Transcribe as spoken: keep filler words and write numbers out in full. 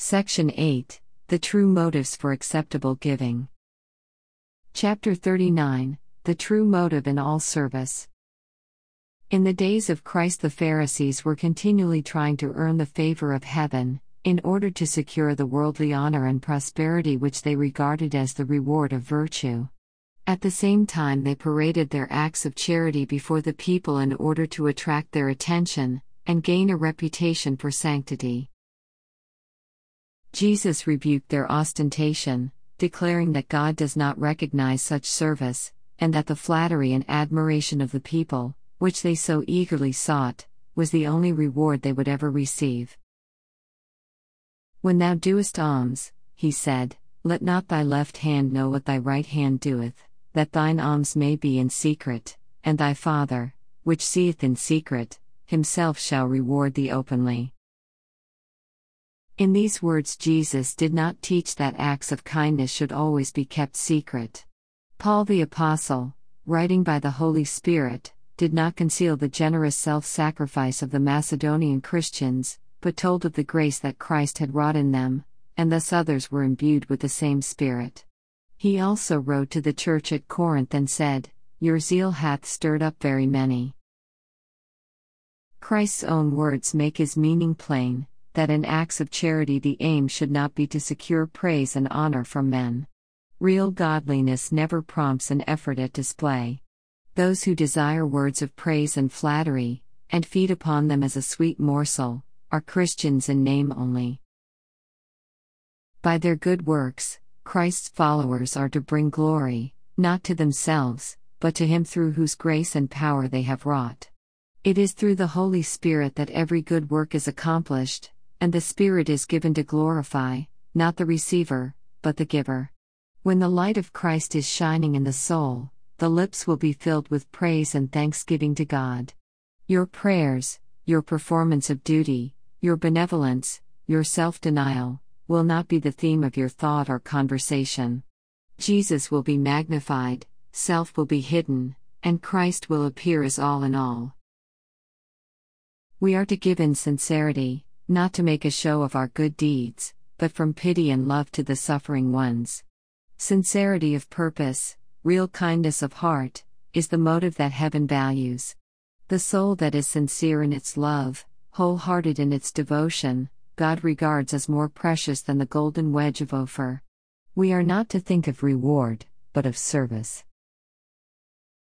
Section eight. The True Motives for Acceptable Giving. Chapter thirty-nine. The True Motive in All Service. In the days of Christ, the Pharisees were continually trying to earn the favor of heaven, in order to secure the worldly honor and prosperity which they regarded as the reward of virtue. At the same time, they paraded their acts of charity before the people in order to attract their attention, and gain a reputation for sanctity. Jesus rebuked their ostentation, declaring that God does not recognize such service, and that the flattery and admiration of the people, which they so eagerly sought, was the only reward they would ever receive. When thou doest alms, he said, let not thy left hand know what thy right hand doeth, that thine alms may be in secret, and thy Father, which seeth in secret, himself shall reward thee openly. In these words, Jesus did not teach that acts of kindness should always be kept secret. Paul the Apostle, writing by the Holy Spirit, did not conceal the generous self-sacrifice of the Macedonian Christians, but told of the grace that Christ had wrought in them, and thus others were imbued with the same Spirit. He also wrote to the church at Corinth and said, Your zeal hath stirred up very many. Christ's own words make his meaning plain, that in acts of charity the aim should not be to secure praise and honor from men. Real godliness never prompts an effort at display. Those who desire words of praise and flattery, and feed upon them as a sweet morsel, are Christians in name only. By their good works, Christ's followers are to bring glory, not to themselves, but to Him through whose grace and power they have wrought. It is through the Holy Spirit that every good work is accomplished, and the Spirit is given to glorify, not the receiver, but the giver. When the light of Christ is shining in the soul, the lips will be filled with praise and thanksgiving to God. Your prayers, your performance of duty, your benevolence, your self-denial, will not be the theme of your thought or conversation. Jesus will be magnified, self will be hidden, and Christ will appear as all in all. We are to give in sincerity, not to make a show of our good deeds, but from pity and love to the suffering ones. Sincerity of purpose, real kindness of heart, is the motive that heaven values. The soul that is sincere in its love, wholehearted in its devotion, God regards as more precious than the golden wedge of Ophir. We are not to think of reward, but of service.